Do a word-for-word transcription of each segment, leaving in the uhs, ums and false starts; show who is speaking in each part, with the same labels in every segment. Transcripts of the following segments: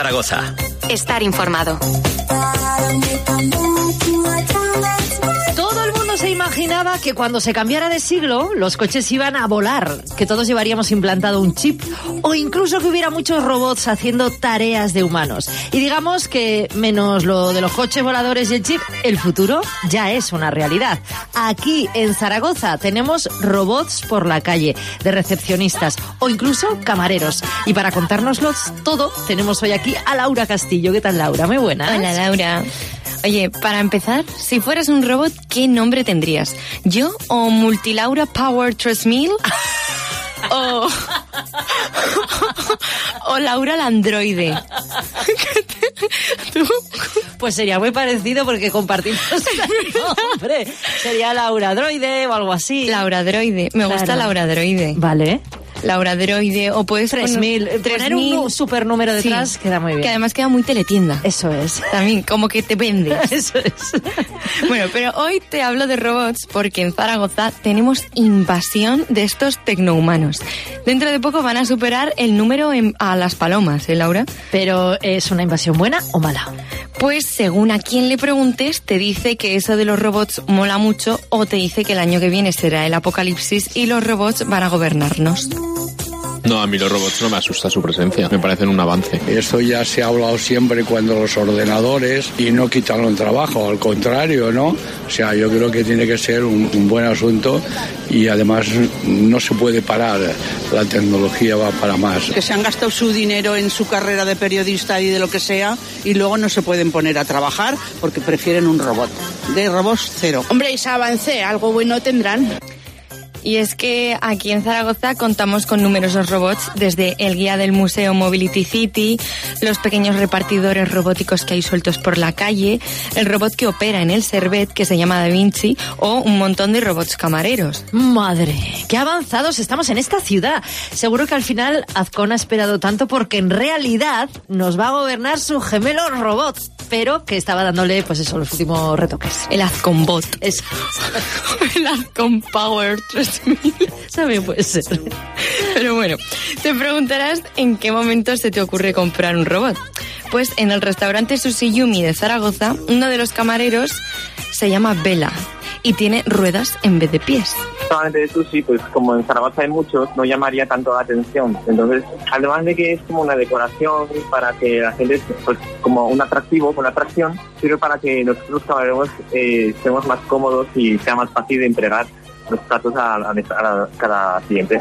Speaker 1: Zaragoza.
Speaker 2: Estar informado.
Speaker 3: Todo el mundo se imaginaba que cuando se cambiara de siglo, los coches iban a volar, que todos llevaríamos implantado un chip, o incluso que hubiera muchos robots haciendo tareas de humanos. Y digamos que, menos lo de los coches voladores y el chip, el futuro ya es una realidad. Aquí, en Zaragoza, tenemos robots por la calle, de recepcionistas, o incluso camareros. Y para contárnoslo todo, tenemos hoy aquí a Laura Castillo. ¿Qué tal, Laura? Muy buena.
Speaker 4: Hola, Laura. Oye, para empezar, si fueras un robot, ¿qué nombre tendrías? ¿Yo o Multilaura Power tres mil? o, o Laura la androide.
Speaker 3: ¿Tú? Pues sería muy parecido porque compartimos el nombre. Sería Laura Droide o algo así.
Speaker 4: Laura Droide. Me gusta claro. Laura Droide.
Speaker 3: Vale.
Speaker 4: Laura Droide, o puedes
Speaker 3: tres mil. Poner un super número detrás sí, queda muy bien.
Speaker 4: Que además queda muy teletienda.
Speaker 3: Eso es.
Speaker 4: También, como que te vendes.
Speaker 3: Eso es.
Speaker 4: Bueno, pero hoy te hablo de robots porque en Zaragoza tenemos invasión de estos tecnohumanos. Dentro de poco van a superar el número en, a las palomas, ¿eh, Laura?
Speaker 3: Pero, ¿es una invasión buena o mala?
Speaker 4: Pues según a quien le preguntes, te dice que eso de los robots mola mucho o te dice que el año que viene será el apocalipsis y los robots van a gobernarnos.
Speaker 5: No, a mí los robots no me asusta su presencia, me parecen un avance.
Speaker 6: Esto ya se ha hablado siempre cuando los ordenadores y no quitan el trabajo, al contrario, ¿no? O sea, yo creo que tiene que ser un, un buen asunto y además no se puede parar, la tecnología va para más.
Speaker 7: Que se han gastado su dinero en su carrera de periodista y de lo que sea y luego no se pueden poner a trabajar porque prefieren un robot. De robots, cero.
Speaker 8: Hombre, ese avance, algo bueno tendrán.
Speaker 4: Y es que aquí en Zaragoza contamos con numerosos robots, desde el guía del museo Mobility City, los pequeños repartidores robóticos que hay sueltos por la calle, el robot que opera en el Servet, que se llama Da Vinci, o un montón de robots camareros.
Speaker 3: Madre, qué avanzados estamos en esta ciudad. Seguro que al final Azcón ha esperado tanto porque en realidad nos va a gobernar su gemelo robots, pero que estaba dándole, pues eso, los últimos retoques.
Speaker 4: El Azconbot.
Speaker 3: Es...
Speaker 4: el Azcon Power tres mil.
Speaker 3: También puede ser.
Speaker 4: Pero bueno, te preguntarás en qué momento se te ocurre comprar un robot. Pues en el restaurante Sushi Yumi de Zaragoza, uno de los camareros se llama Vela y tiene ruedas en vez de pies.
Speaker 9: Solamente de sushi, pues como en Zaragoza hay muchos, no llamaría tanto la atención. Entonces, además de que es como una decoración para que la gente, pues como un atractivo, una atracción, sirve para que nosotros camareros eh, estemos más cómodos y sea más fácil de entregar los platos a, a, a cada cliente.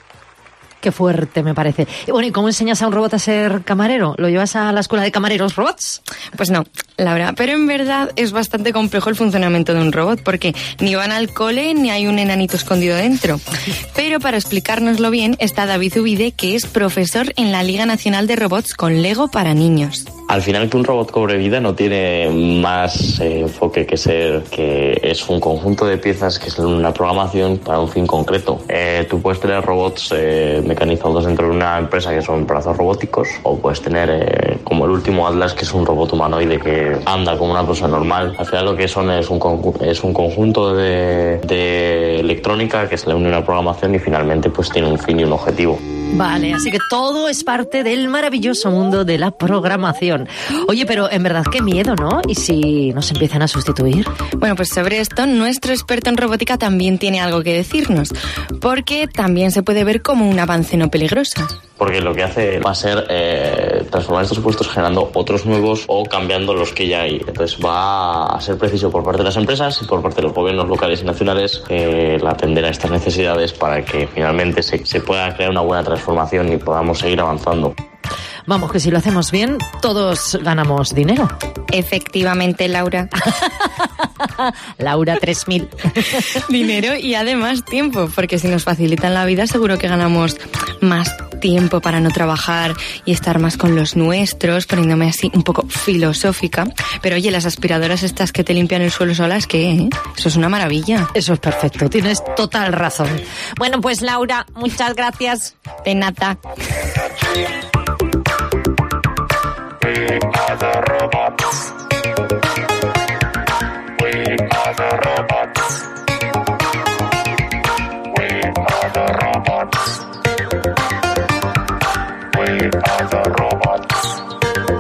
Speaker 3: Qué fuerte me parece. Y bueno, ¿y cómo enseñas a un robot a ser camarero? ¿Lo llevas a la escuela de camareros robots?
Speaker 4: Pues no, Laura, pero en verdad es bastante complejo el funcionamiento de un robot porque ni van al cole ni hay un enanito escondido dentro. Pero para explicárnoslo bien está David Ubide, que es profesor en la Liga Nacional de Robots con Lego para niños.
Speaker 10: Al final, que un robot cobre vida no tiene más eh, enfoque que ser que es un conjunto de piezas que es una programación para un fin concreto. Eh, tú puedes tener robots eh, mecanizados dentro de una empresa que son brazos robóticos, o puedes tener eh, como el último Atlas, que es un robot humanoide que anda como una persona normal. Al final lo que son es un, conju- es un conjunto de, de electrónica que se le une una programación y finalmente pues tiene un fin y un objetivo.
Speaker 3: Vale, así que todo es parte del maravilloso mundo de la programación. Oye, pero en verdad qué miedo, ¿no? ¿Y si nos empiezan a sustituir?
Speaker 4: Bueno, pues sobre esto, nuestro experto en robótica también tiene algo que decirnos, porque también se puede ver como un avance no peligroso.
Speaker 10: Porque lo que hace va a ser eh, transformar estos puestos generando otros nuevos o cambiando los que ya hay. Entonces va a ser preciso por parte de las empresas y por parte de los gobiernos locales y nacionales eh, el atender a estas necesidades para que finalmente se, se pueda crear una buena transformación y podamos seguir avanzando.
Speaker 3: Vamos, que si lo hacemos bien, todos ganamos dinero.
Speaker 4: Efectivamente, Laura.
Speaker 3: Laura tres mil.
Speaker 4: Dinero y además tiempo, porque si nos facilitan la vida seguro que ganamos más tiempo para no trabajar y estar más con los nuestros, poniéndome así un poco filosófica. Pero oye, las aspiradoras estas que te limpian el suelo solas, ¿qué? ¿Eh? Eso es una maravilla.
Speaker 3: Eso es perfecto, tienes total razón. Bueno, pues Laura, muchas gracias.
Speaker 4: De nada.
Speaker 11: We are the robots. We are the robots. We are the robots. We are the robots.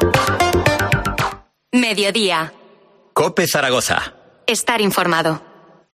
Speaker 1: Mediodía.
Speaker 2: COPE Zaragoza.
Speaker 1: Estar informado.